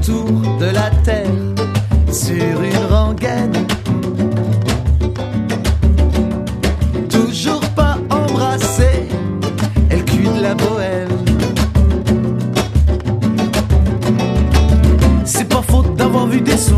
autour de la terre sur une rengaine. Toujours pas embrassée, elle cuit de la bohème. C'est pas faute d'avoir vu des